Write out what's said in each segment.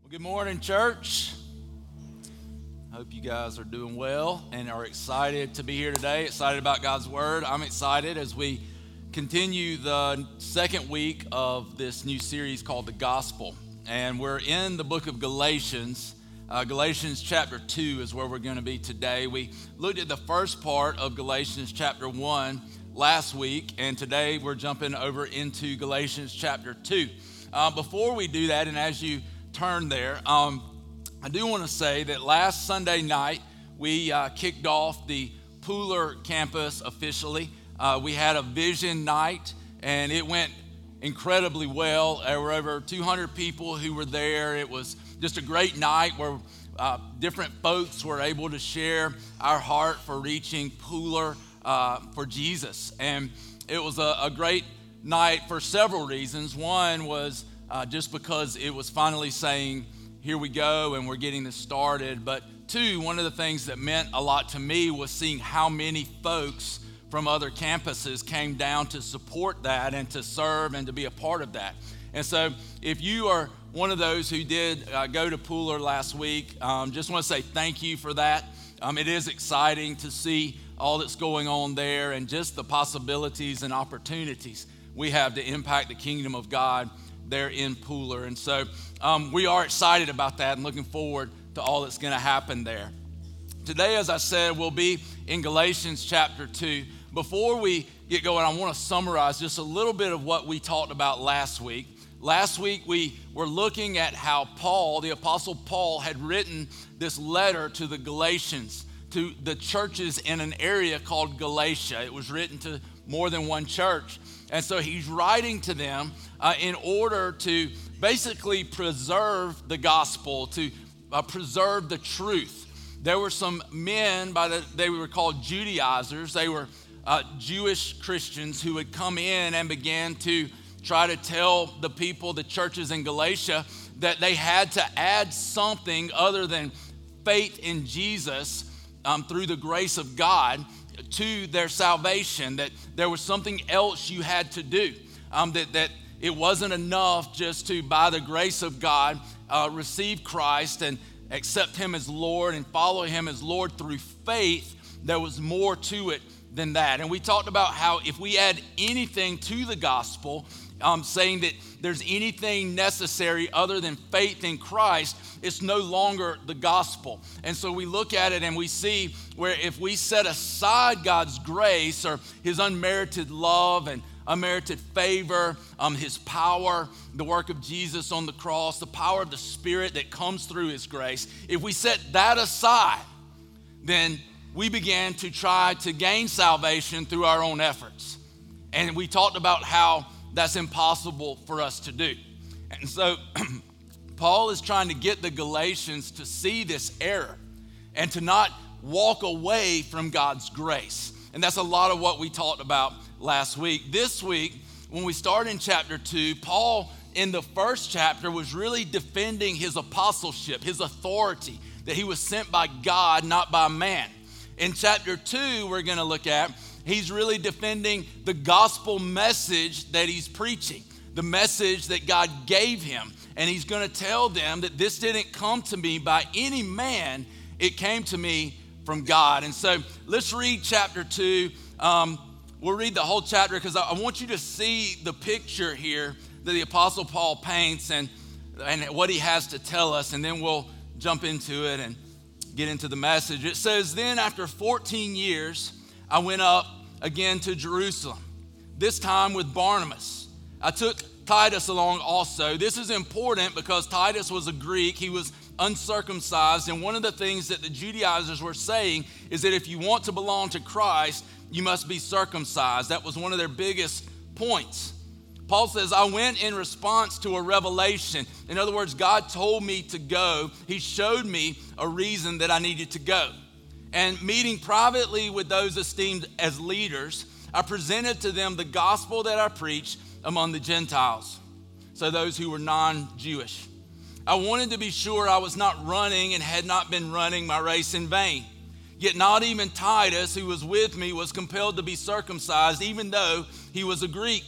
Well, good morning, church. Hope you guys are doing well and are excited to be here today, excited about God's Word. I'm excited as we continue the second week of this new series called The Gospel. And we're in the book of Galatians. Galatians chapter 2 is where we're going to be today. We looked at the first part of Galatians chapter 1 last week, and today we're jumping over into Galatians chapter 2. Before we do that, and as you turn there, I do want to say that last Sunday night we kicked off the Pooler campus officially. We had a vision night and it went incredibly well. There were over 200 people who were there. It was just a great night where different folks were able to share our heart for reaching Pooler for Jesus. And it was a great night for several reasons. One was just because it was finally saying, here we go, and we're getting this started. But two, one of the things that meant a lot to me was seeing how many folks from other campuses came down to support that and to serve and to be a part of that. And so if you are one of those who did go to Pooler last week, just want to say thank you for that. It is exciting to see all that's going on there and just the possibilities and opportunities we have to impact the kingdom of God there in Pooler. And so we are excited about that and looking forward to all that's going to happen there. Today, as I said, we'll be in Galatians chapter 2. Before we get going, I want to summarize just a little bit of what we talked about last week. Last week, we were looking at how Paul, the Apostle Paul, had written this letter to the Galatians, to the churches in an area called Galatia. It was written to more than one church. And so he's writing to them in order to basically preserve the gospel, to preserve the truth. There were some men, they were called Judaizers. They were Jewish Christians who had come in and began to try to tell the people, the churches in Galatia, that they had to add something other than faith in Jesus through the grace of God to their salvation, that there was something else you had to do, that it wasn't enough just to, by the grace of God, receive Christ and accept him as Lord and follow him as Lord through faith. There was more to it than that. And we talked about how if we add anything to the gospel, saying that there's anything necessary other than faith in Christ, it's no longer the gospel. And so we look at it and we see where if we set aside God's grace or his unmerited love and unmerited favor, his power, the work of Jesus on the cross, the power of the Spirit that comes through his grace, if we set that aside, then we began to try to gain salvation through our own efforts. And we talked about how that's impossible for us to do. And so Paul is trying to get the Galatians to see this error and to not walk away from God's grace. And that's a lot of what we talked about last week. This week, when we start in chapter 2, Paul in the first chapter was really defending his apostleship, his authority, that he was sent by God, not by man. In chapter 2, we're going to look at, he's really defending the gospel message that he's preaching, the message that God gave him. And he's going to tell them that this didn't come to me by any man, it came to me from God. And so let's read chapter 2. We'll read the whole chapter because I want you to see the picture here that the Apostle Paul paints and what he has to tell us. And then we'll jump into it and get into the message. It says, then after 14 years, I went up again to Jerusalem, this time with Barnabas. I took Titus along also. This is important because Titus was a Greek. He was uncircumcised. And one of the things that the Judaizers were saying is that if you want to belong to Christ, you must be circumcised. That was one of their biggest points. Paul says, I went in response to a revelation. In other words, God told me to go. He showed me a reason that I needed to go. And meeting privately with those esteemed as leaders, I presented to them the gospel that I preached among the Gentiles, so those who were non-Jewish. I wanted to be sure I was not running and had not been running my race in vain. Yet not even Titus, who was with me, was compelled to be circumcised, even though he was a Greek.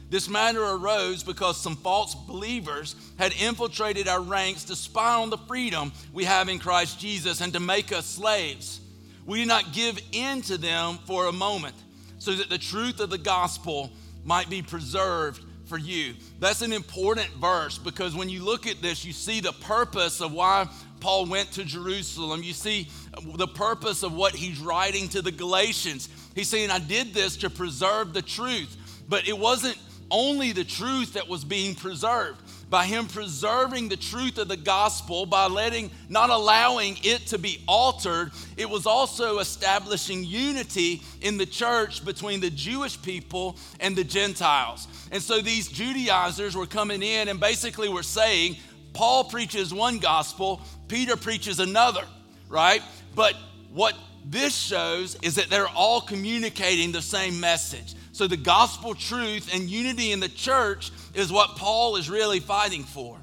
This matter arose because some false believers had infiltrated our ranks to spy on the freedom we have in Christ Jesus and to make us slaves. We did not give in to them for a moment, so that the truth of the gospel might be preserved for you. That's an important verse, because when you look at this, you see the purpose of why Paul went to Jerusalem. You see the purpose of what he's writing to the Galatians. He's saying, I did this to preserve the truth. But it wasn't only the truth that was being preserved. By him preserving the truth of the gospel, by not allowing it to be altered, it was also establishing unity in the church between the Jewish people and the Gentiles. And so these Judaizers were coming in and basically were saying, Paul preaches one gospel, Peter preaches another, right? But what this shows is that they're all communicating the same message. So the gospel truth and unity in the church is what Paul is really fighting for.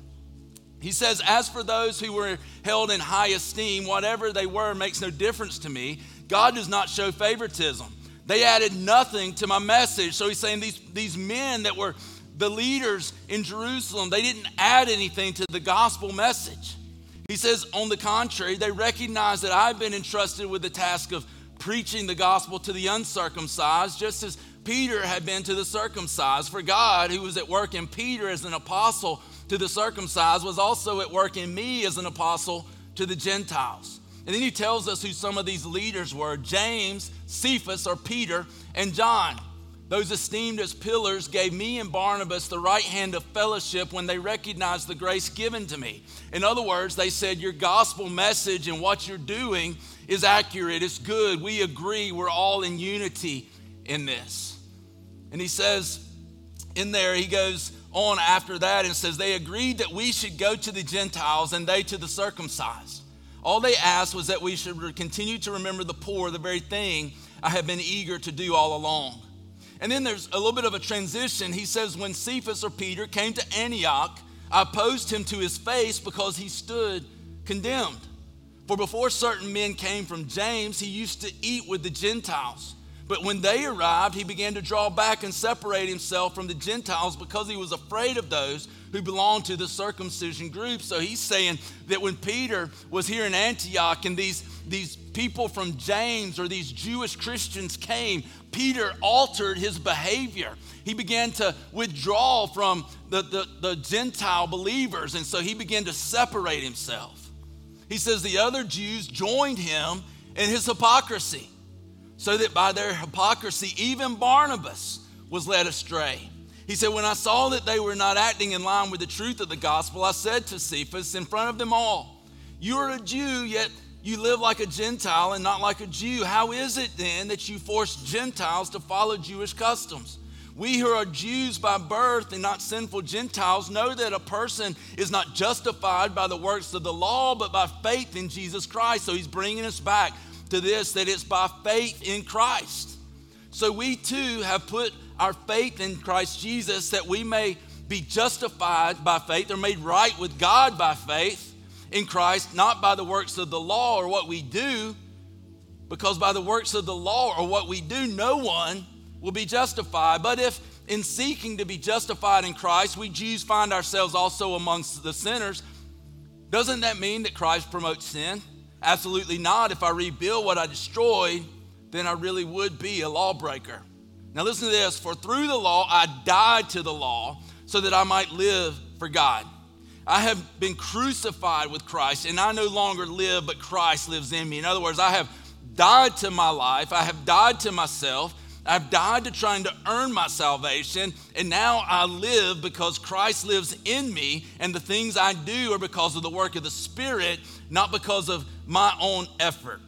He says, as for those who were held in high esteem, whatever they were makes no difference to me. God does not show favoritism. They added nothing to my message. So he's saying these men that were the leaders in Jerusalem, they didn't add anything to the gospel message. He says, on the contrary, they recognize that I've been entrusted with the task of preaching the gospel to the uncircumcised, just as Peter had been to the circumcised. For God, who was at work in Peter as an apostle to the circumcised, was also at work in me as an apostle to the Gentiles. And then he tells us who some of these leaders were: James, Cephas, or Peter, and John. Those esteemed as pillars gave me and Barnabas the right hand of fellowship when they recognized the grace given to me. In other words, they said, your gospel message and what you're doing is accurate, it's good, we agree, we're all in unity in this. And he says in there, he goes on after that and says, they agreed that we should go to the Gentiles and they to the circumcised. All they asked was that we should continue to remember the poor, the very thing I have been eager to do all along. And then there's a little bit of a transition. He says, when Cephas or Peter came to Antioch, I opposed him to his face because he stood condemned. For before certain men came from James, he used to eat with the Gentiles. But when they arrived, he began to draw back and separate himself from the Gentiles because he was afraid of those who belonged to the circumcision group. So he's saying that when Peter was here in Antioch and these people from James or these Jewish Christians came, Peter altered his behavior. He began to withdraw from the Gentile believers, and so he began to separate himself. He says the other Jews joined him in his hypocrisy, so that by their hypocrisy, even Barnabas was led astray. He said, when I saw that they were not acting in line with the truth of the gospel, I said to Cephas in front of them all, you are a Jew, yet you live like a Gentile and not like a Jew. How is it then that you force Gentiles to follow Jewish customs? We who are Jews by birth and not sinful Gentiles know that a person is not justified by the works of the law, but by faith in Jesus Christ. So he's bringing us back to this, that it's by faith in Christ. So we too have put our faith in Christ Jesus that we may be justified by faith or made right with God by faith in Christ, not by the works of the law or what we do, because by the works of the law or what we do, no one will be justified. But if in seeking to be justified in Christ, we Jews find ourselves also amongst the sinners, doesn't that mean that Christ promotes sin? Absolutely not. If I rebuild what I destroyed, then I really would be a lawbreaker. Now listen to this. For through the law, I died to the law so that I might live for God. I have been crucified with Christ, and I no longer live, but Christ lives in me. In other words, I have died to my life. I have died to myself. I've died to trying to earn my salvation, and now I live because Christ lives in me, and the things I do are because of the work of the Spirit, not because of my own effort,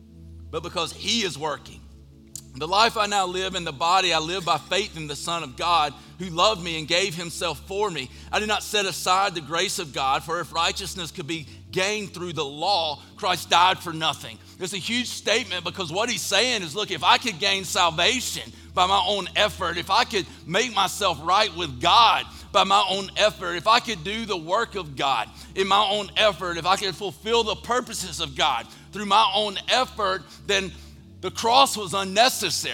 but because He is working. The life I now live in the body, I live by faith in the Son of God who loved me and gave Himself for me. I do not set aside the grace of God, for if righteousness could be gained through the law, Christ died for nothing. It's a huge statement, because what he's saying is, look, if I could gain salvation by my own effort, if I could make myself right with God by my own effort, if I could do the work of God in my own effort, if I could fulfill the purposes of God through my own effort, then the cross was unnecessary.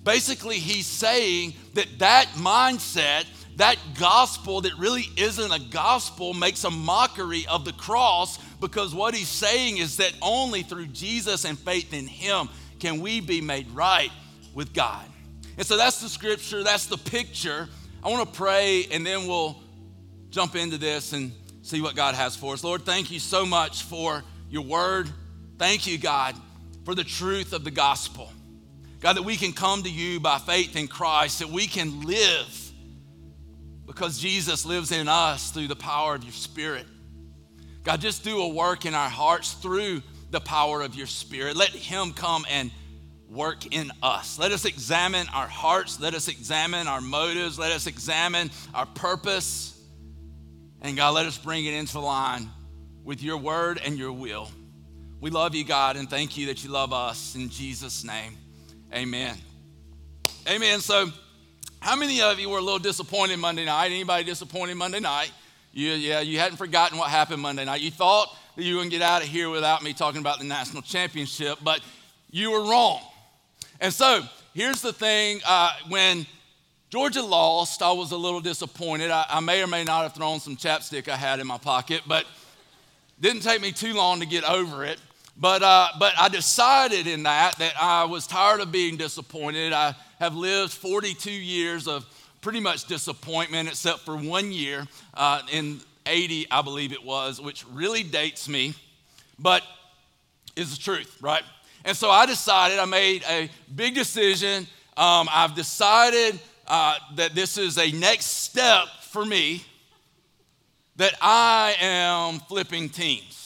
Basically, he's saying that mindset, that gospel that really isn't a gospel, makes a mockery of the cross, because what he's saying is that only through Jesus and faith in him can we be made right with God. And so that's the scripture, that's the picture. I want to pray, and then we'll jump into this and see what God has for us. Lord, thank you so much for your word. Thank you, God, for the truth of the gospel. God, that we can come to you by faith in Christ, that we can live because Jesus lives in us through the power of your Spirit. God, just do a work in our hearts through the power of your Spirit. Let him come and work in us. Let us examine our hearts. Let us examine our motives. Let us examine our purpose. And God, let us bring it into line with your word and your will. We love you, God, and thank you that you love us. In Jesus' name. Amen. Amen. So how many of you were a little disappointed Monday night? Anybody disappointed Monday night? You hadn't forgotten what happened Monday night. You thought that you were going to get out of here without me talking about the national championship, but you were wrong. And so here's the thing. When Georgia lost, I was a little disappointed. I may or may not have thrown some chapstick I had in my pocket, but it didn't take me too long to get over it. But I decided in that I was tired of being disappointed. I have lived 42 years of pretty much disappointment, except for 1 year in 80, I believe it was, which really dates me, but is the truth, right? And so I decided, I made a big decision. I've decided that this is a next step for me, that I am flipping teams.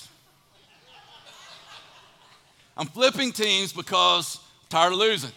I'm flipping teams because I'm tired of losing.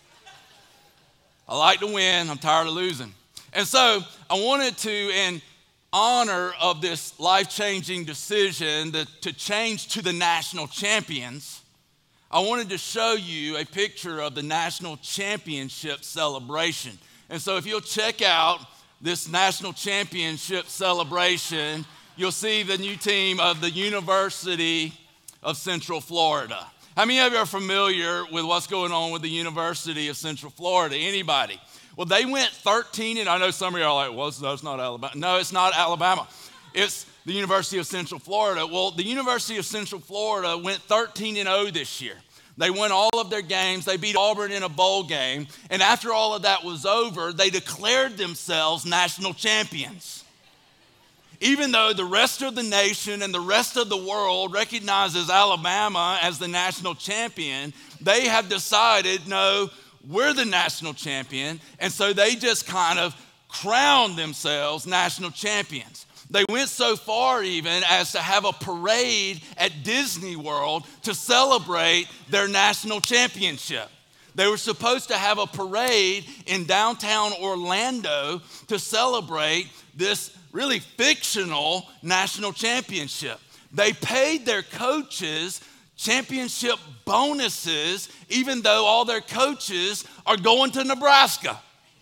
I like to win. I'm tired of losing. And so I wanted to, in honor of this life-changing decision to change to the national champions, I wanted to show you a picture of the national championship celebration. And so if you'll check out this national championship celebration, you'll see the new team of the University of Central Florida. How many of you are familiar with what's going on with the University of Central Florida? Anybody? Well, they went 13, and I know some of you are like, well, that's not Alabama. No, it's not Alabama. It's the University of Central Florida. Well, the University of Central Florida went 13-0 this year. They won all of their games. They beat Auburn in a bowl game. And after all of that was over, they declared themselves national champions. Even though the rest of the nation and the rest of the world recognizes Alabama as the national champion, they have decided, no, we're the national champion. And so they just kind of crowned themselves national champions. They went so far even as to have a parade at Disney World to celebrate their national championship. They were supposed to have a parade in downtown Orlando to celebrate this really fictional national championship. They paid their coaches championship bonuses, even though all their coaches are going to Nebraska.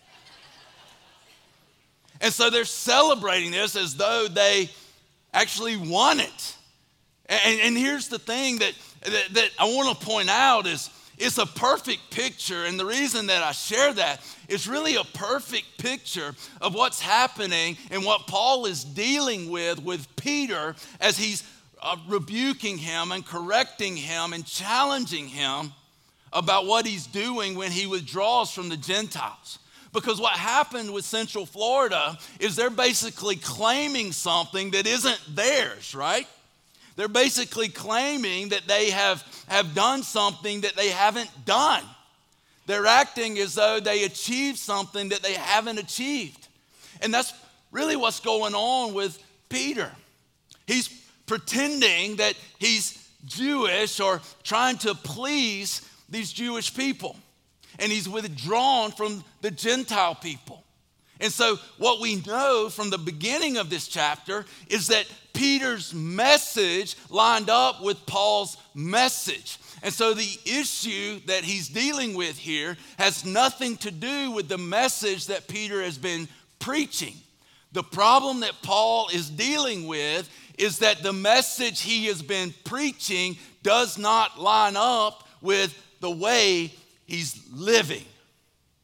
And so they're celebrating this as though they actually won it. And here's the thing that I want to point out is it's a perfect picture. And the reason that I share that is really a perfect picture of what's happening and what Paul is dealing with Peter as he's rebuking him and correcting him and challenging him about what he's doing when he withdraws from the Gentiles. Because what happened with Central Florida is they're basically claiming something that isn't theirs, right? They're basically claiming that they have done something that they haven't done. They're acting as though they achieved something that they haven't achieved. And that's really what's going on with Peter. He's pretending that he's Jewish or trying to please these Jewish people. And he's withdrawn from the Gentile people. And so what we know from the beginning of this chapter is that Peter's message lined up with Paul's message. And so the issue that he's dealing with here has nothing to do with the message that Peter has been preaching. The problem that Paul is dealing with is that the message he has been preaching does not line up with the way he's living.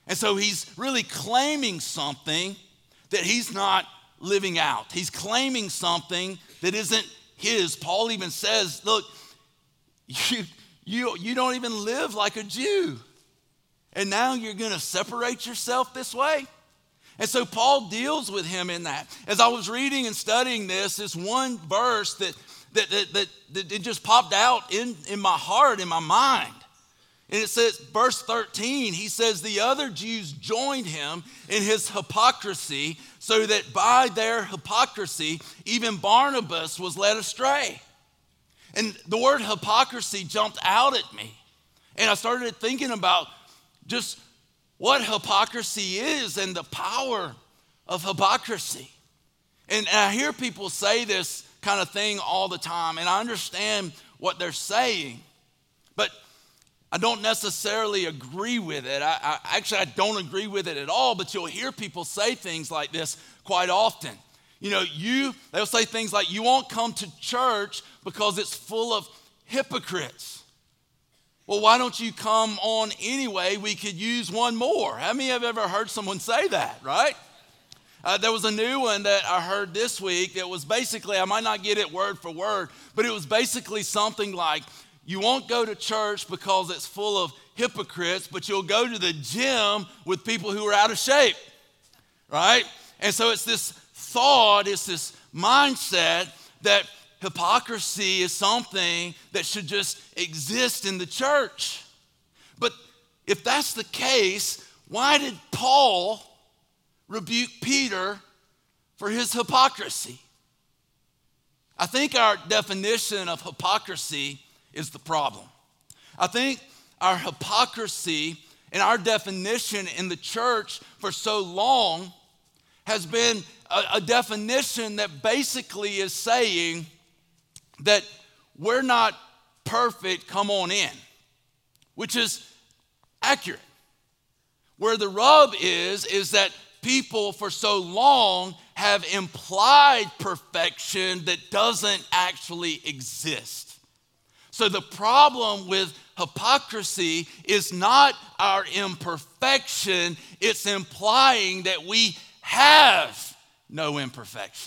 And so he's really claiming something that he's not living out. He's claiming something that isn't his. Paul even says, look, you don't even live like a Jew. And now you're going to separate yourself this way? And so Paul deals with him in that. As I was reading and studying this one verse that it just popped out in my heart, in my mind. And it says, verse 13, he says, the other Jews joined him in his hypocrisy, so that by their hypocrisy, even Barnabas was led astray. And the word hypocrisy jumped out at me. And I started thinking about just what hypocrisy is and the power of hypocrisy. And I hear people say this kind of thing all the time, and I understand what they're saying, but I don't necessarily agree with it. I don't agree with it at all, but you'll hear people say things like this quite often. They'll say things like, you won't come to church because it's full of hypocrites. Well, why don't you come on anyway? We could use one more. How many have ever heard someone say that, right? There was a new one that I heard this week that was basically, I might not get it word for word, but it was basically something like, you won't go to church because it's full of hypocrites, but you'll go to the gym with people who are out of shape, right? And so it's this thought, it's this mindset that hypocrisy is something that should just exist in the church. But if that's the case, why did Paul rebuke Peter for his hypocrisy? I think our definition of hypocrisy is the problem. I think our hypocrisy and our definition in the church for so long has been a definition that basically is saying that we're not perfect, come on in, which is accurate. Where the rub is that people for so long have implied perfection that doesn't actually exist. So the problem with hypocrisy is not our imperfection, it's implying that we have no imperfection.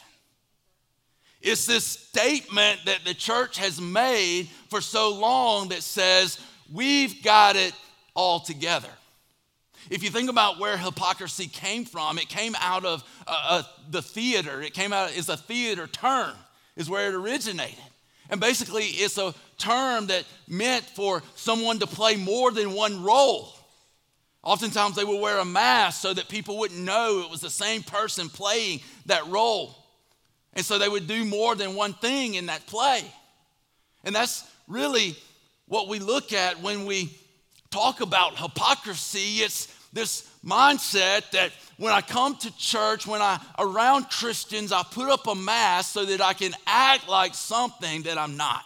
It's this statement that the church has made for so long that says we've got it all together. If you think about where hypocrisy came from, it came out of the theater. It came out as a theater term is where it originated. And basically, it's a term that meant for someone to play more than one role. Oftentimes, they would wear a mask so that people wouldn't know it was the same person playing that role. And so they would do more than one thing in that play. And that's really what we look at when we talk about hypocrisy. It's this mindset that when I come to church, when I'm around Christians, I put up a mask so that I can act like something that I'm not.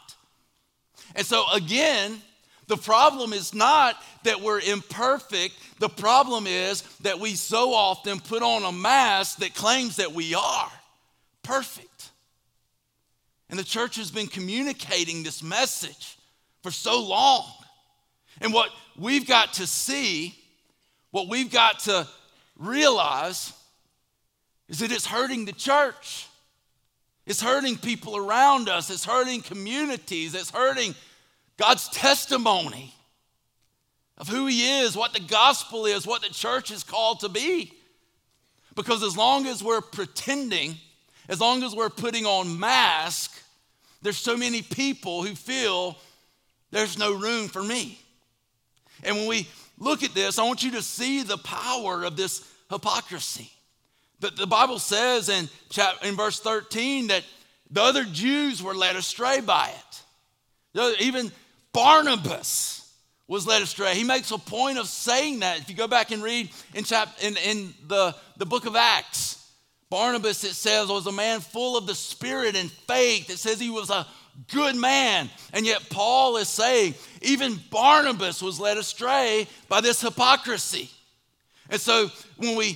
And so again, the problem is not that we're imperfect. The problem is that we so often put on a mask that claims that we are perfect. And the church has been communicating this message for so long. And what we've got to see, what we've got to realize is that it's hurting the church. It's hurting people around us. It's hurting communities. It's hurting God's testimony of who He is, what the gospel is, what the church is called to be. Because as long as we're pretending, as long as we're putting on masks, there's so many people who feel there's no room for me. And when we look at this, I want you to see the power of this hypocrisy. The Bible says in verse 13 that the other Jews were led astray by it. Even Barnabas was led astray. He makes a point of saying that. If you go back and read in the book of Acts, Barnabas, it says, was a man full of the Spirit and faith. It says he was a good man. And yet Paul is saying even Barnabas was led astray by this hypocrisy. And so when we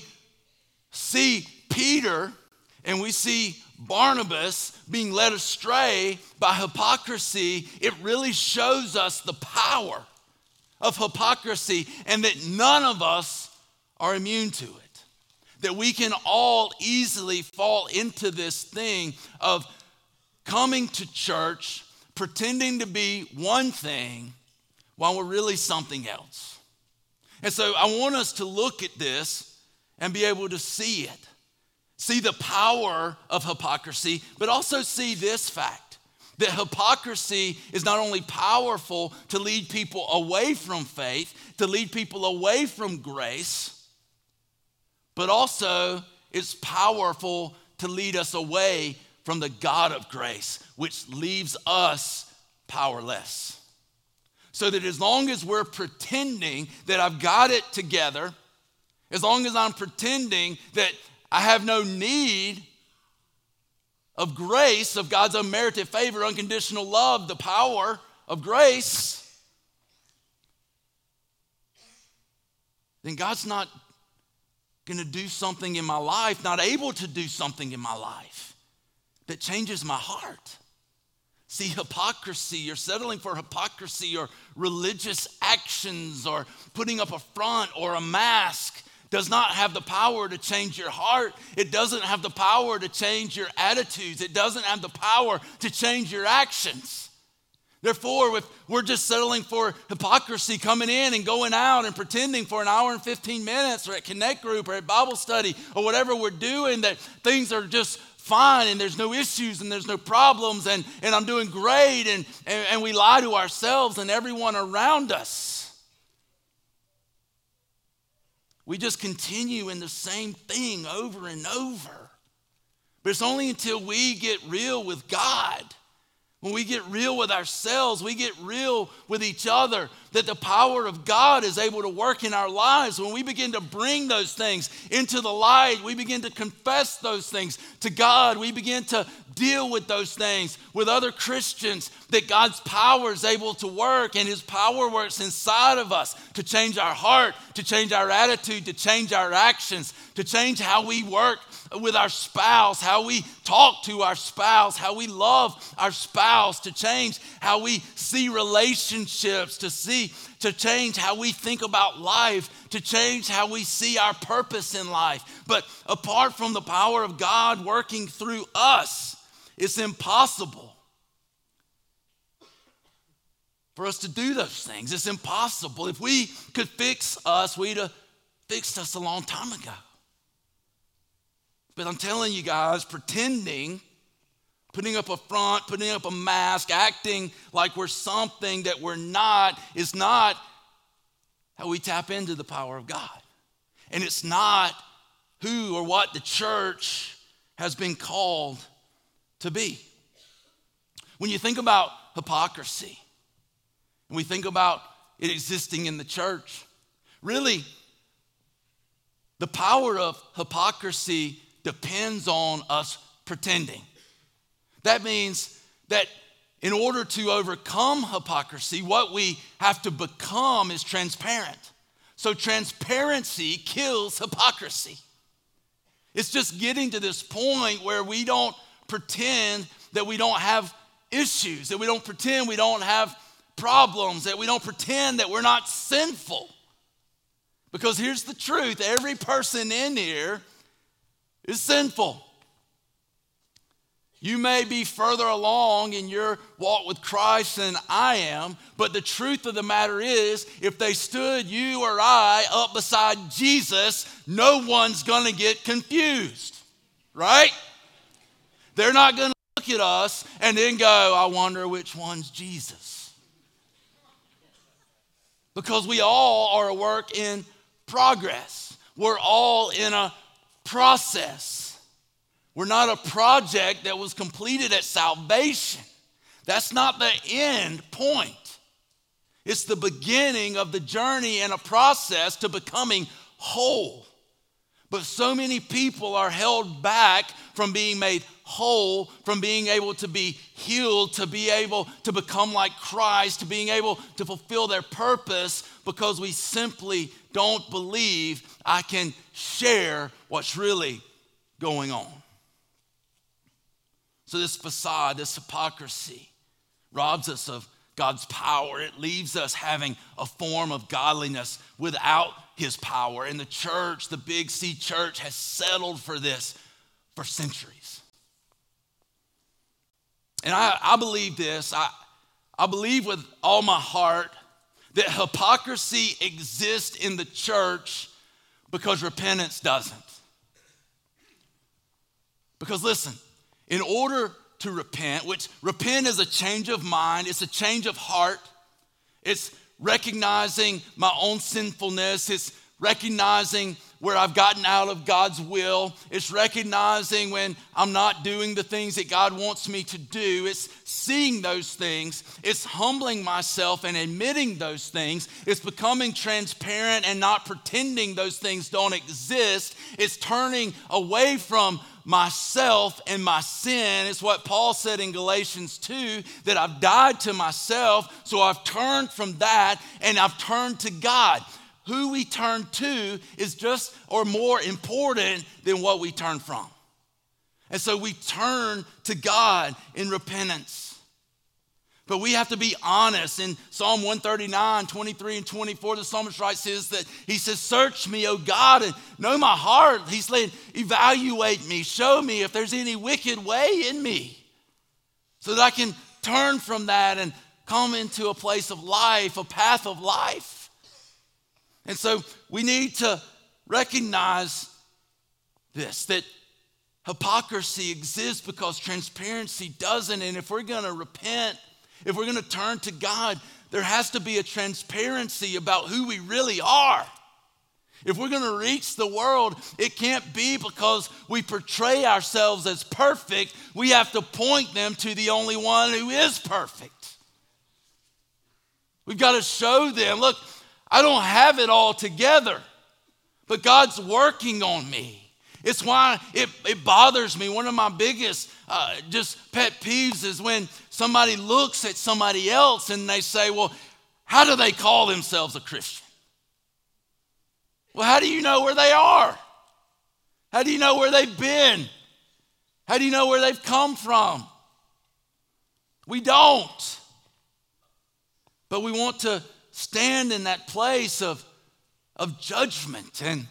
see Peter and we see Barnabas being led astray by hypocrisy, it really shows us the power of hypocrisy and that none of us are immune to it. That we can all easily fall into this thing of coming to church, pretending to be one thing while we're really something else. And so I want us to look at this and be able to see it. See the power of hypocrisy, but also see this fact, that hypocrisy is not only powerful to lead people away from faith, to lead people away from grace, but also it's powerful to lead us away from the God of grace, which leaves us powerless. So that as long as we're pretending that I've got it together, as long as I'm pretending that I have no need of grace, of God's unmerited favor, unconditional love, the power of grace, then God's not going to do something in my life, not able to do something in my life that changes my heart. See, hypocrisy, you're settling for hypocrisy or religious actions or putting up a front or a mask does not have the power to change your heart. It doesn't have the power to change your attitudes. It doesn't have the power to change your actions. Therefore, if we're just settling for hypocrisy, coming in and going out and pretending for an hour and 15 minutes or at Connect Group or at Bible study or whatever we're doing, that things are just fine and there's no issues and there's no problems and I'm doing great and we lie to ourselves and everyone around us. We just continue in the same thing over and over. But it's only until we get real with God, when we get real with ourselves, we get real with each other, that the power of God is able to work in our lives. When we begin to bring those things into the light, we begin to confess those things to God. We begin to deal with those things with other Christians, that God's power is able to work, and his power works inside of us to change our heart, to change our attitude, to change our actions, to change how we work with our spouse, how we talk to our spouse, how we love our spouse, to change how we see relationships, to change how we think about life, to change how we see our purpose in life. But apart from the power of God working through us, it's impossible for us to do those things. It's impossible. If we could fix us, we'd have fixed us a long time ago. But I'm telling you guys, pretending, putting up a front, putting up a mask, acting like we're something that we're not, is not how we tap into the power of God. And it's not who or what the church has been called to be. When you think about hypocrisy, and we think about it existing in the church, really, the power of hypocrisy depends on us pretending. That means that in order to overcome hypocrisy, what we have to become is transparent. So transparency kills hypocrisy. It's just getting to this point where we don't pretend that we don't have issues, that we don't pretend we don't have problems, that we don't pretend that we're not sinful. Because here's the truth, every person in here is sinful. You may be further along in your walk with Christ than I am, but the truth of the matter is, if they stood you or I up beside Jesus, no one's going to get confused, right? They're not going to look at us and then go, I wonder which one's Jesus. Because we all are a work in progress. We're all in a process. We're not a project that was completed at salvation. That's not the end point. It's the beginning of the journey and a process to becoming whole. But so many people are held back from being made whole, from being able to be healed, to be able to become like Christ, to being able to fulfill their purpose, because we simply don't believe I can share what's really going on. So this facade, this hypocrisy, robs us of God's power. It leaves us having a form of godliness without his power. And the church, the Big C church, has settled for this for centuries. And I believe this. I believe with all my heart that hypocrisy exists in the church because repentance doesn't. Because listen, in order to repent, which repent is a change of mind, it's a change of heart, it's recognizing my own sinfulness, it's recognizing where I've gotten out of God's will, it's recognizing when I'm not doing the things that God wants me to do, it's seeing those things, it's humbling myself and admitting those things, it's becoming transparent and not pretending those things don't exist, it's turning away from myself and my sin. It's what Paul said in Galatians 2, that I've died to myself, so I've turned from that and I've turned to God. Who we turn to is just or more important than what we turn from. And so we turn to God in repentance. But we have to be honest. In Psalm 139, 23 and 24, the psalmist writes that he says, search me, O God, and know my heart. He's saying, evaluate me, show me if there's any wicked way in me, so that I can turn from that and come into a place of life, a path of life. And so we need to recognize this, that hypocrisy exists because transparency doesn't. And if we're going to repent, if we're going to turn to God, there has to be a transparency about who we really are. If we're going to reach the world, it can't be because we portray ourselves as perfect. We have to point them to the only one who is perfect. We've got to show them, look, I don't have it all together, but God's working on me. It's why it bothers me. One of my biggest just pet peeves is when somebody looks at somebody else and they say, well, how do they call themselves a Christian? Well, how do you know where they are? How do you know where they've been? How do you know where they've come from? We don't. But we want to stand in that place of judgment. And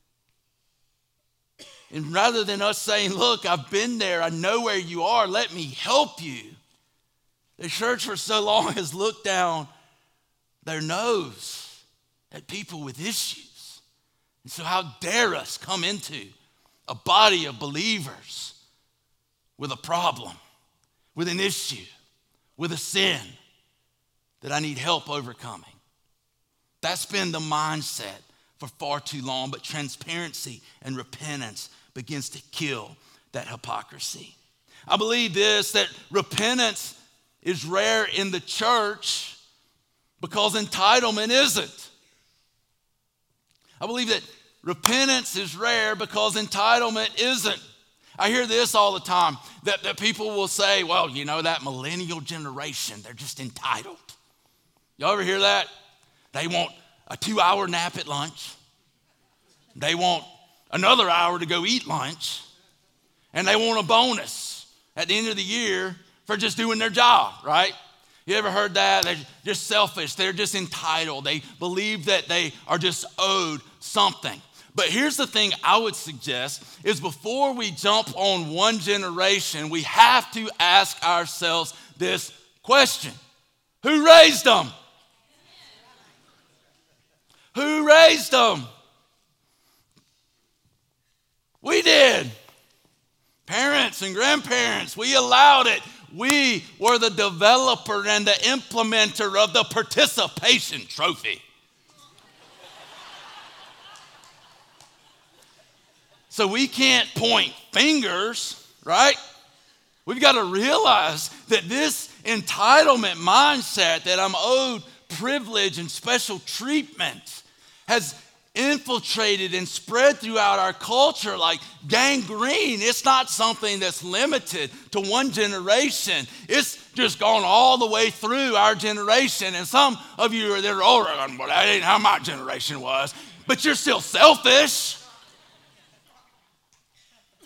rather than us saying, look, I've been there, I know where you are, let me help you. The church for so long has looked down their nose at people with issues. And so how dare us come into a body of believers with a problem, with an issue, with a sin that I need help overcoming. That's been the mindset for far too long, but transparency and repentance begins to kill that hypocrisy. I believe this, that repentance is rare in the church because entitlement isn't. I believe that repentance is rare because entitlement isn't. I hear this all the time, that people will say, well, you know, that millennial generation, they're just entitled. Y'all ever hear that? They want a 2-hour nap at lunch. They want another hour to go eat lunch. And they want a bonus at the end of the year for just doing their job, right? You ever heard that? They're just selfish. They're just entitled. They believe that they are just owed something. But here's the thing I would suggest is before we jump on one generation, we have to ask ourselves this question. Who raised them? Who raised them? We did. Parents and grandparents, we allowed it. We were the developer and the implementer of the participation trophy. So we can't point fingers, right? We've got to realize that this entitlement mindset that I'm owed privilege and special treatment has infiltrated and spread throughout our culture like gangrene. It's not something that's limited to one generation. It's just gone all the way through our generation. And some of you are there, oh, well, that ain't how my generation was. But you're still selfish.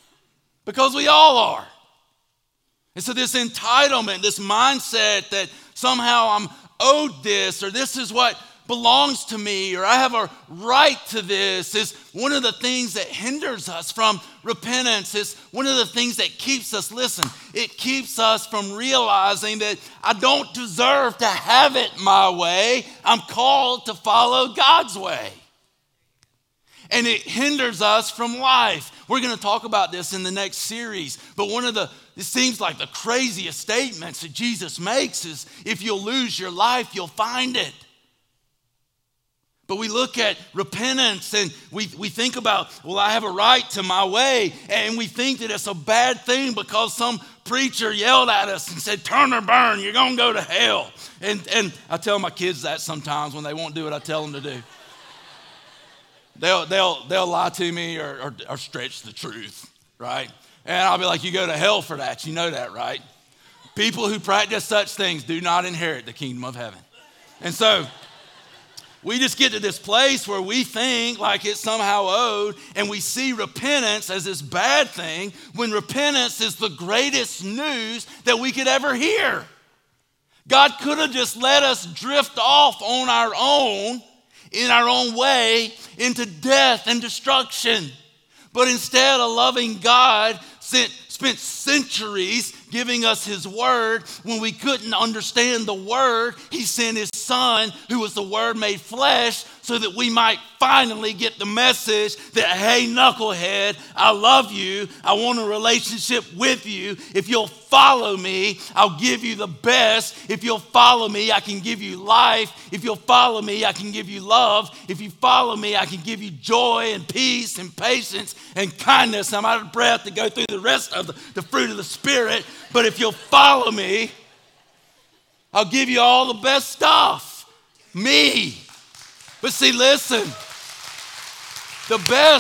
Because we all are. And so this entitlement, this mindset that somehow I'm owed this, or this is what belongs to me, or I have a right to this, is one of the things that hinders us from repentance. It's one of the things that keeps us, listen, it keeps us from realizing that I don't deserve to have it my way. I'm called to follow God's way. And it hinders us from life. We're going to talk about this in the next series, but it seems like the craziest statements that Jesus makes is, if you'll lose your life, you'll find it. But we look at repentance and we think about, well, I have a right to my way. And we think that it's a bad thing because some preacher yelled at us and said, turn or burn, you're going to go to hell. And I tell my kids that sometimes when they won't do what I tell them to do. They'll lie to me or stretch the truth, right? And I'll be like, you go to hell for that. You know that, right? People who practice such things do not inherit the kingdom of heaven. And so we just get to this place where we think like it's somehow owed, and we see repentance as this bad thing when repentance is the greatest news that we could ever hear. God could have just let us drift off on our own, in our own way, into death and destruction. But instead, a loving God spent centuries giving us his word. When we couldn't understand the word, he sent his son, who was the word made flesh, so that we might finally get the message that, hey, knucklehead, I love you. I want a relationship with you. If you'll follow me, I'll give you the best. If you'll follow me, I can give you life. If you'll follow me, I can give you love. If you follow me, I can give you joy and peace and patience and kindness. I'm out of breath to go through the rest of the fruit of the Spirit. But if you'll follow me, I'll give you all the best stuff. Me. But see, listen, the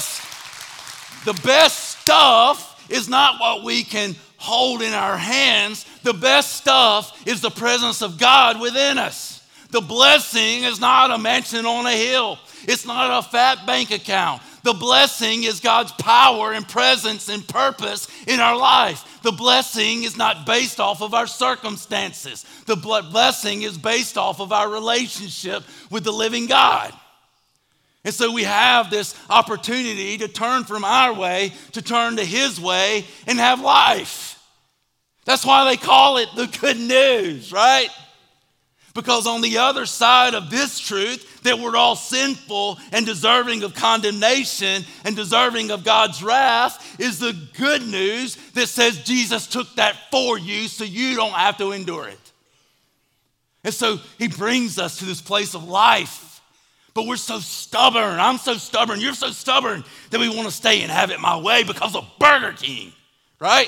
best stuff is not what we can hold in our hands. The best stuff is the presence of God within us. The blessing is not a mansion on a hill. It's not a fat bank account. The blessing is God's power and presence and purpose in our life. The blessing is not based off of our circumstances. The blessing is based off of our relationship with the living God. And so we have this opportunity to turn from our way, to turn to his way and have life. That's why they call it the good news, right? Because on the other side of this truth, that we're all sinful and deserving of condemnation and deserving of God's wrath, is the good news that says Jesus took that for you so you don't have to endure it. And so he brings us to this place of life. But we're so stubborn. I'm so stubborn. You're so stubborn that we want to stay and have it my way because of Burger King, right?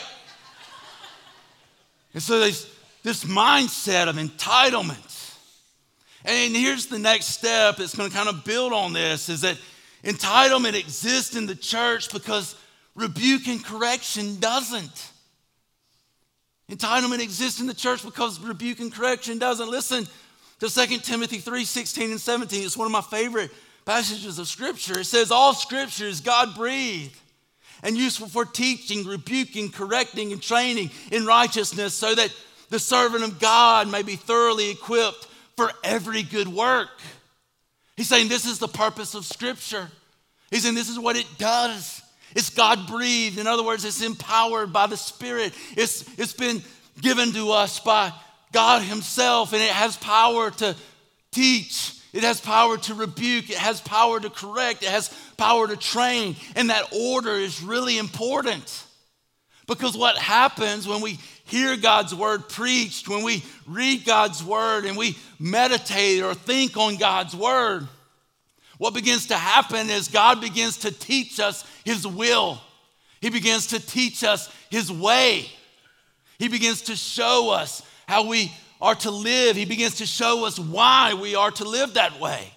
And so there's this mindset of entitlement. And here's the next step that's going to kind of build on this, is that entitlement exists in the church because rebuke and correction doesn't. Entitlement exists in the church because rebuke and correction doesn't. Listen to 2 Timothy 3:16 and 17. It's one of my favorite passages of Scripture. It says, all Scripture is God-breathed and useful for teaching, rebuking, correcting, and training in righteousness, so that the servant of God may be thoroughly equipped for every good work. He's saying this is the purpose of Scripture. He's saying this is what it does. It's God-breathed. In other words, it's empowered by the Spirit. It's been given to us by God himself, and it has power to teach. It has power to rebuke. It has power to correct. It has power to train. And that order is really important, because what happens when we hear God's word preached, when we read God's word and we meditate or think on God's word, what begins to happen is God begins to teach us his will. He begins to teach us his way. He begins to show us how we are to live. He begins to show us why we are to live that way.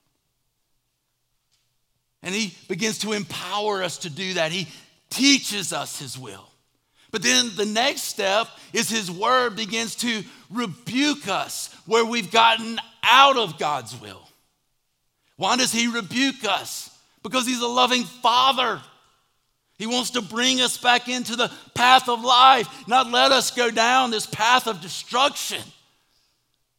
And he begins to empower us to do that. He teaches us his will. But then the next step is his word begins to rebuke us where we've gotten out of God's will. Why does he rebuke us? Because he's a loving father. He wants to bring us back into the path of life, not let us go down this path of destruction.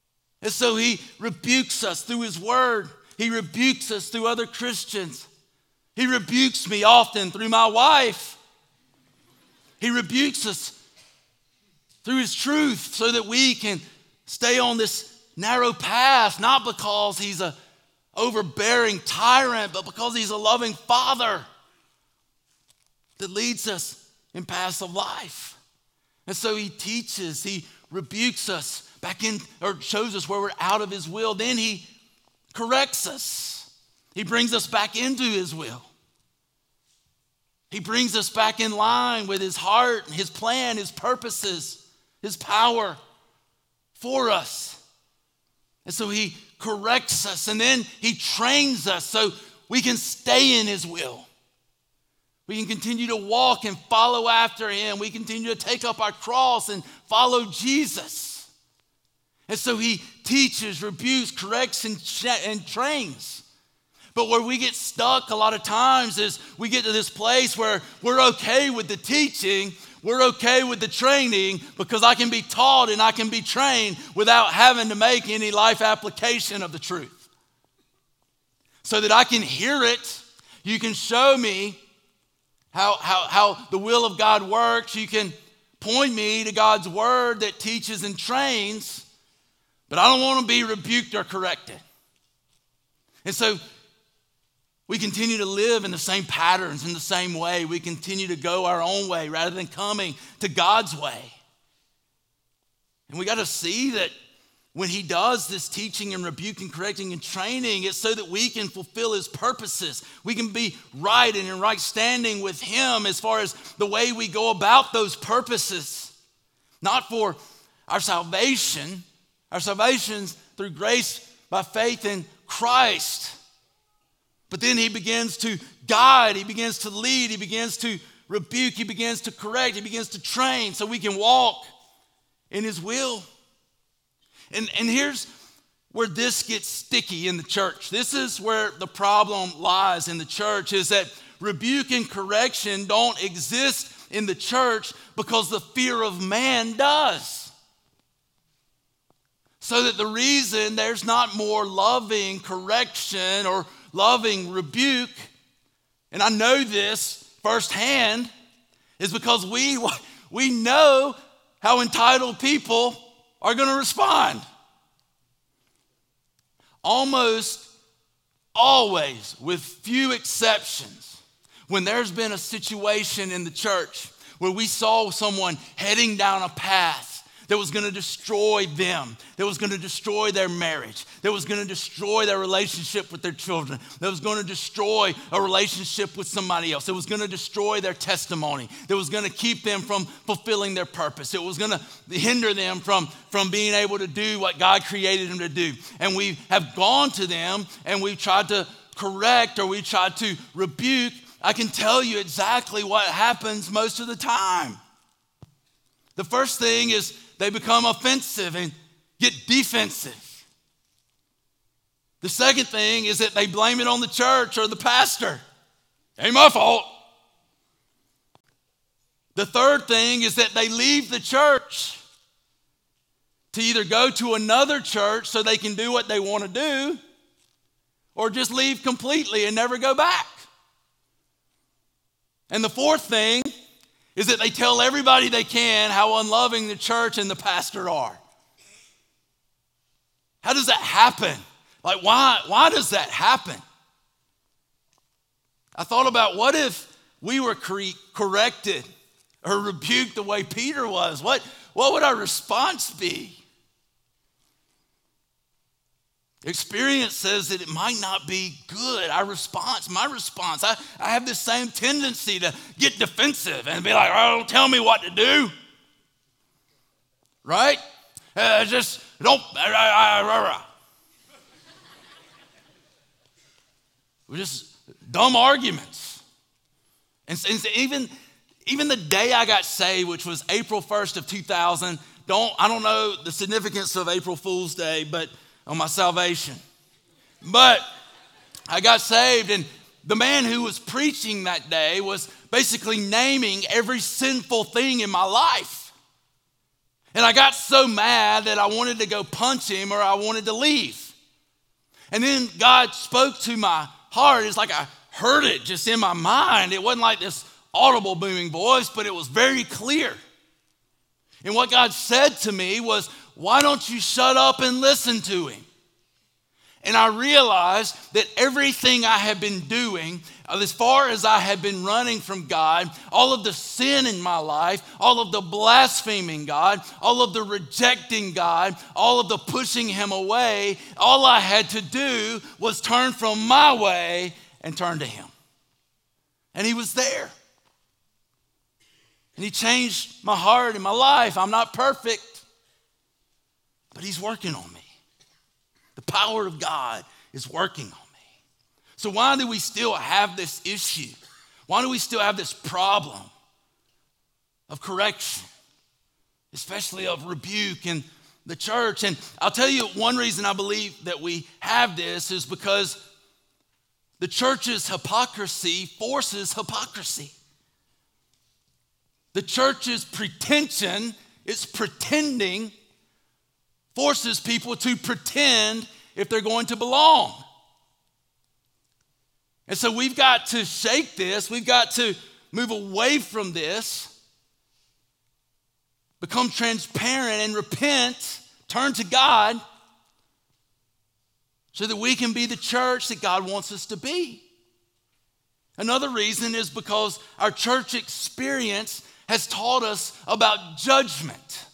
And so he rebukes us through his word. He rebukes us through other Christians. He rebukes me often through my wife. He rebukes us through his truth so that we can stay on this narrow path, not because he's an overbearing tyrant, but because he's a loving father that leads us in paths of life. And so he teaches, he rebukes us back in, or shows us where we're out of his will. Then he corrects us. He brings us back into his will. He brings us back in line with his heart, his plan, his purposes, his power for us. And so he corrects us, and then he trains us so we can stay in his will. We can continue to walk and follow after him. We continue to take up our cross and follow Jesus. And so he teaches, rebukes, corrects, and trains. But where we get stuck a lot of times is we get to this place where we're okay with the teaching, we're okay with the training, because I can be taught and I can be trained without having to make any life application of the truth. So that I can hear it, you can show me how the will of God works. You can point me to God's word that teaches and trains, but I don't want to be rebuked or corrected. And so we continue to live in the same patterns, in the same way. We continue to go our own way rather than coming to God's way. And we got to see that when he does this teaching and rebuking, correcting, and training, it's so that we can fulfill his purposes. We can be right and in right standing with him as far as the way we go about those purposes. Not for our salvation. Our salvation's through grace by faith in Christ. But then he begins to guide, he begins to lead, he begins to rebuke, he begins to correct, he begins to train so we can walk in his will. And here's where this gets sticky in the church. This is where the problem lies in the church, is that rebuke and correction don't exist in the church because the fear of man does. So that the reason there's not more loving correction or loving rebuke, and I know this firsthand, is because we know how entitled people are going to respond. Almost always, with few exceptions, when there's been a situation in the church where we saw someone heading down a path that was going to destroy them, that was going to destroy their marriage, that was going to destroy their relationship with their children, that was going to destroy a relationship with somebody else, that was going to destroy their testimony, that was going to keep them from fulfilling their purpose, it was going to hinder them from being able to do what God created them to do. And we have gone to them and we've tried to correct or we tried to rebuke. I can tell you exactly what happens most of the time. The first thing is they become offensive and get defensive. The second thing is that they blame it on the church or the pastor. Ain't my fault. The third thing is that they leave the church to either go to another church so they can do what they want to do, or just leave completely and never go back. And the fourth thing is that they tell everybody they can how unloving the church and the pastor are. How does that happen? Like, why does that happen? I thought about, what if we were corrected or rebuked the way Peter was? What would our response be? Experience says that it might not be good. My response, I have this same tendency to get defensive and be like, oh, don't tell me what to do. Right? Just don't. We're just dumb arguments. And even the day I got saved, which was April 1st of 2000, I don't know the significance of April Fool's Day, but on my salvation. But I got saved, and the man who was preaching that day was basically naming every sinful thing in my life. And I got so mad that I wanted to go punch him or I wanted to leave. And then God spoke to my heart. It's like I heard it just in my mind. It wasn't like this audible booming voice, but it was very clear. And what God said to me was, why don't you shut up and listen to him? And I realized that everything I had been doing, as far as I had been running from God, all of the sin in my life, all of the blaspheming God, all of the rejecting God, all of the pushing him away, all I had to do was turn from my way and turn to him. And he was there. And he changed my heart and my life. I'm not perfect, but he's working on me. The power of God is working on me. So why do we still have this issue? Why do we still have this problem of correction, especially of rebuke in the church? And I'll tell you one reason I believe that we have this is because the church's hypocrisy forces hypocrisy. The church's pretension, its pretending, forces people to pretend if they're going to belong. And so we've got to shake this. We've got to move away from this, become transparent and repent, turn to God so that we can be the church that God wants us to be. Another reason is because our church experience has taught us about judgment.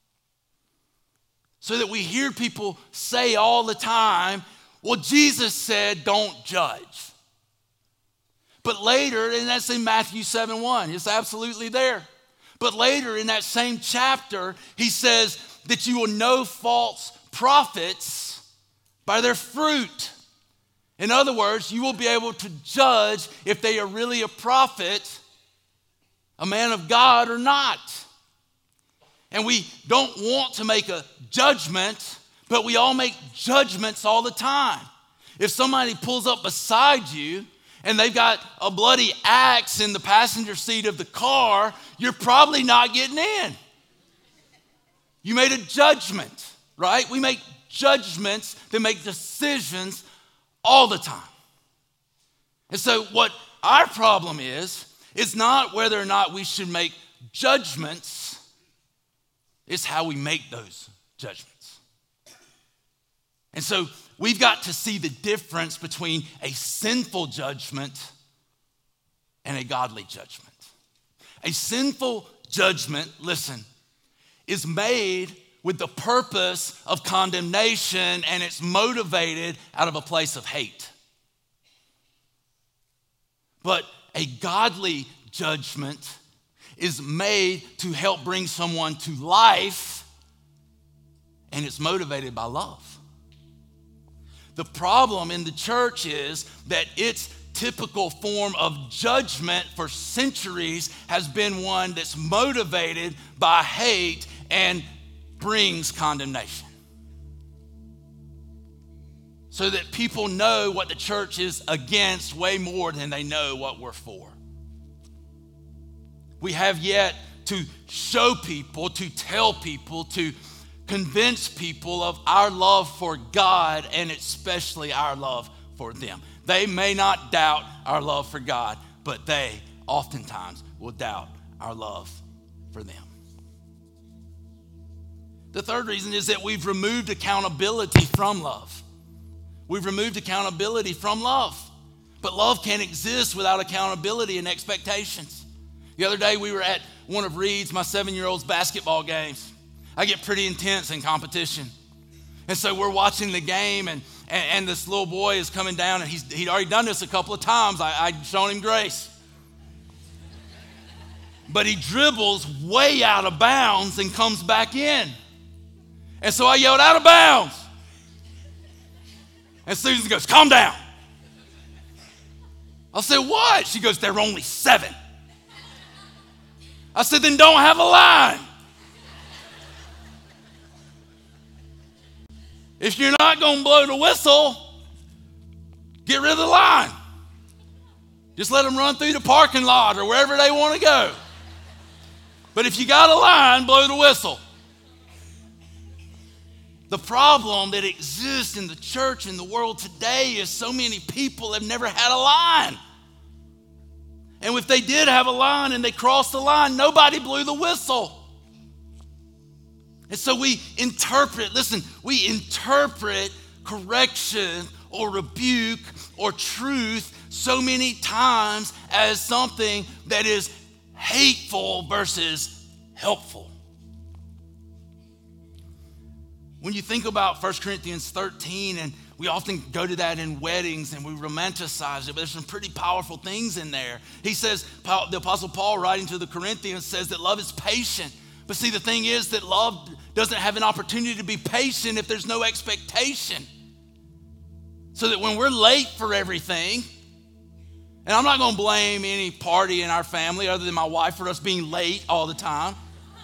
So that we hear people say all the time, well, Jesus said, don't judge. But later, and that's in Matthew 7:1, it's absolutely there. But later in that same chapter, he says that you will know false prophets by their fruit. In other words, you will be able to judge if they are really a prophet, a man of God or not. And we don't want to make a judgment, but we all make judgments all the time. If somebody pulls up beside you and they've got a bloody axe in the passenger seat of the car, you're probably not getting in. You made a judgment, right? We make judgments that make decisions all the time. And so what our problem is not whether or not we should make judgments. It's how we make those judgments. And so we've got to see the difference between a sinful judgment and a godly judgment. A sinful judgment, listen, is made with the purpose of condemnation, and it's motivated out of a place of hate. But a godly judgment is made to help bring someone to life, and it's motivated by love. The problem in the church is that its typical form of judgment for centuries has been one that's motivated by hate and brings condemnation. So that people know what the church is against way more than they know what we're for. We have yet to show people, to tell people, to convince people of our love for God and especially our love for them. They may not doubt our love for God, but they oftentimes will doubt our love for them. The third reason is that we've removed accountability from love. We've removed accountability from love. But love can't exist without accountability and expectations. The other day we were at one of Reed's, my 7-year-old's basketball games. I get pretty intense in competition. And so we're watching the game and this little boy is coming down and he'd already done this a couple of times. I'd shown him grace. But he dribbles way out of bounds and comes back in. And so I yelled, out of bounds. And Susan goes, calm down. I said, what? She goes, there were only 7. I said, then don't have a line. If you're not going to blow the whistle, get rid of the line. Just let them run through the parking lot or wherever they want to go. But if you got a line, blow the whistle. The problem that exists in the church in the world today is so many people have never had a line. And if they did have a line and they crossed the line, nobody blew the whistle. And so we interpret correction or rebuke or truth so many times as something that is hateful versus helpful. When you think about 1 Corinthians 13, and we often go to that in weddings and we romanticize it, but there's some pretty powerful things in there. He says, the Apostle Paul writing to the Corinthians says that love is patient. But see, the thing is that love doesn't have an opportunity to be patient if there's no expectation. So that when we're late for everything, and I'm not going to blame any party in our family other than my wife for us being late all the time.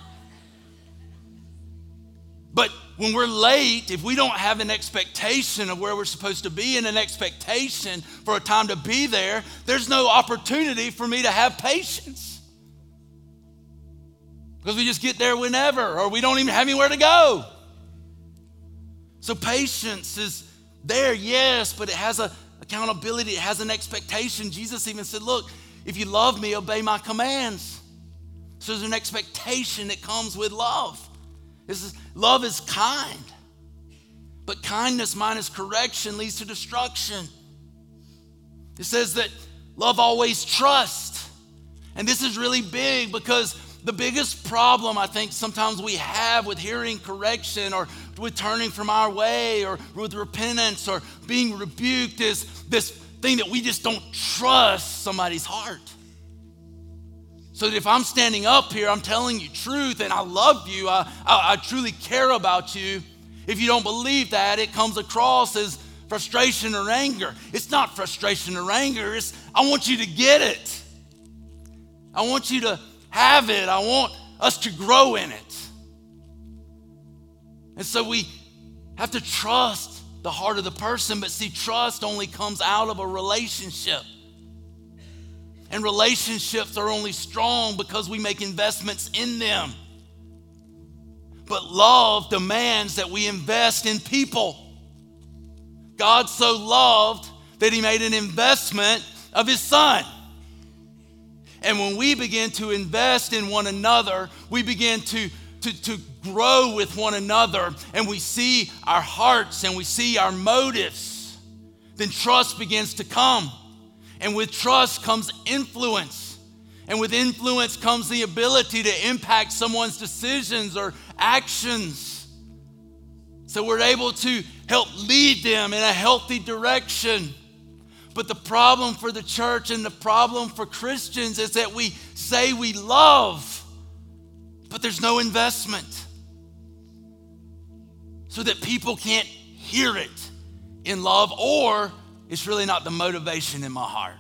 But when we're late, if we don't have an expectation of where we're supposed to be and an expectation for a time to be there, there's no opportunity for me to have patience. Because we just get there whenever, or we don't even have anywhere to go. So patience is there, yes, but it has an accountability, it has an expectation. Jesus even said, look, if you love me, obey my commands. So there's an expectation that comes with love. Love is kind, but kindness minus correction leads to destruction. It says that love always trusts. And this is really big because the biggest problem I think sometimes we have with hearing correction or with turning from our way or with repentance or being rebuked is this thing that we just don't trust somebody's heart. So that if I'm standing up here, I'm telling you truth and I love you, I truly care about you. If you don't believe that, it comes across as frustration or anger. It's not frustration or anger. It's I want you to get it. I want you to have it. I want us to grow in it. And so we have to trust the heart of the person, but see, trust only comes out of a relationship. And relationships are only strong because we make investments in them. But love demands that we invest in people. God so loved that he made an investment of his son. And when we begin to invest in one another, we begin to grow with one another, and we see our hearts and we see our motives, then trust begins to come. And with trust comes influence. And with influence comes the ability to impact someone's decisions or actions. So we're able to help lead them in a healthy direction. But the problem for the church and the problem for Christians is that we say we love, but there's no investment. So that people can't hear it in love, or it's really not the motivation in my heart.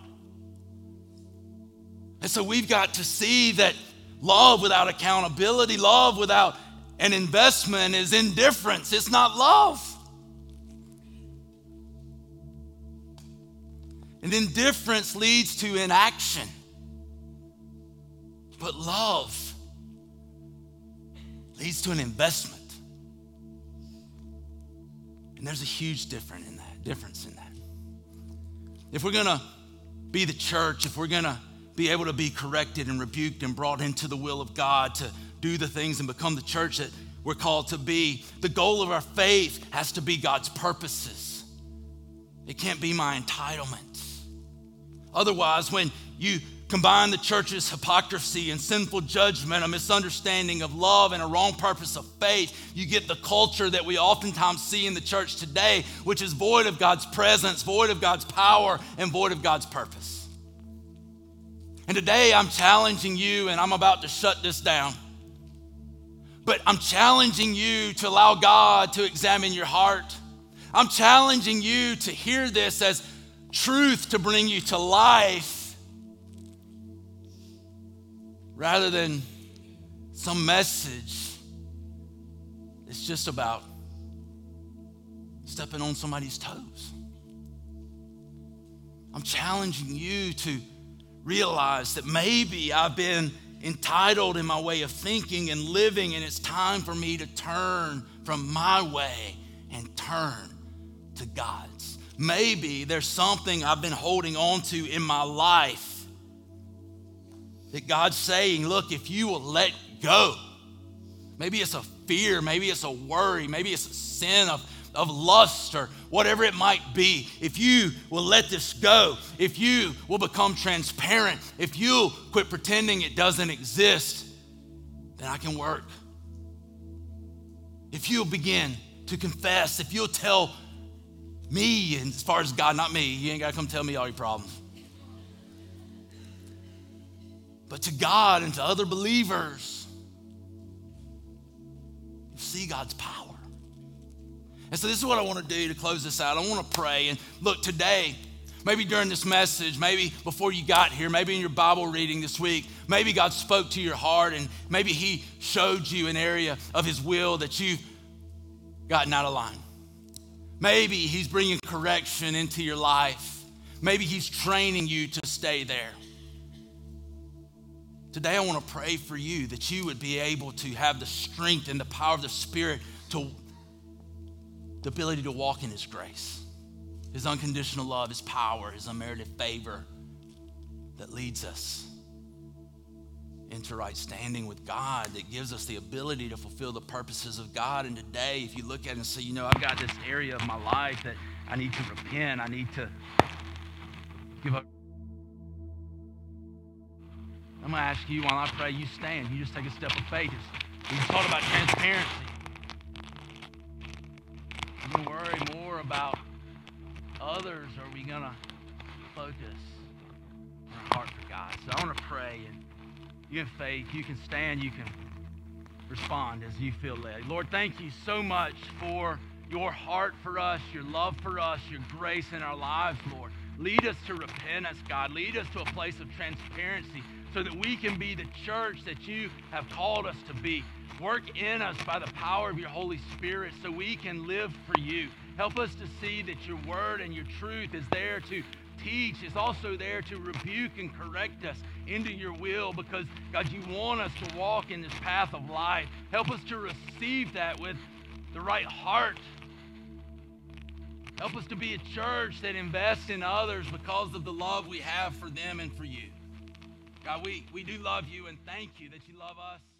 And so we've got to see that love without accountability, love without an investment is indifference. It's not love. And indifference leads to inaction. But love leads to an investment. And there's a huge difference in that. If we're going to be the church, if we're going to be able to be corrected and rebuked and brought into the will of God to do the things and become the church that we're called to be, the goal of our faith has to be God's purposes. It can't be my entitlement. Otherwise, when you combine the church's hypocrisy and sinful judgment, a misunderstanding of love, and a wrong purpose of faith, you get the culture that we oftentimes see in the church today, which is void of God's presence, void of God's power, and void of God's purpose. And today I'm challenging you, and I'm about to shut this down, but I'm challenging you to allow God to examine your heart. I'm challenging you to hear this as truth to bring you to life, rather than some message that's just about stepping on somebody's toes. I'm challenging you to realize that maybe I've been entitled in my way of thinking and living, and it's time for me to turn from my way and turn to God's. Maybe there's something I've been holding on to in my life that God's saying, look, if you will let go, maybe it's a fear, maybe it's a worry, maybe it's a sin of lust or whatever it might be. If you will let this go, if you will become transparent, if you'll quit pretending it doesn't exist, then I can work. If you'll begin to confess, if you'll tell me, and as far as God, not me, you ain't got to come tell me all your problems. But to God and to other believers, you see God's power. And so this is what I want to do to close this out. I want to pray. And look, today, maybe during this message, maybe before you got here, maybe in your Bible reading this week, maybe God spoke to your heart and maybe he showed you an area of his will that you've gotten out of line. Maybe he's bringing correction into your life. Maybe he's training you to stay there. Today, I want to pray for you that you would be able to have the strength and the power of the Spirit, to the ability to walk in his grace, his unconditional love, his power, his unmerited favor that leads us into right standing with God, that gives us the ability to fulfill the purposes of God. And today, if you look at it and say, I've got this area of my life that I need to repent, I need to give up. I'm going to ask you, while I pray, you stand. You just take a step of faith. We talked about transparency. Are we going to worry more about others, or are we going to focus on our heart for God? So I want to pray, and you have faith. You can stand. You can respond as you feel led. Lord, thank you so much for your heart for us, your love for us, your grace in our lives, Lord. Lead us to repentance, God. Lead us to a place of transparency so that we can be the church that you have called us to be. Work in us by the power of your Holy Spirit so we can live for you. Help us to see that your word and your truth is there to teach, is also there to rebuke and correct us into your will, because, God, you want us to walk in this path of life. Help us to receive that with the right heart. Help us to be a church that invests in others because of the love we have for them and for you. God, we do love you, and thank you that you love us.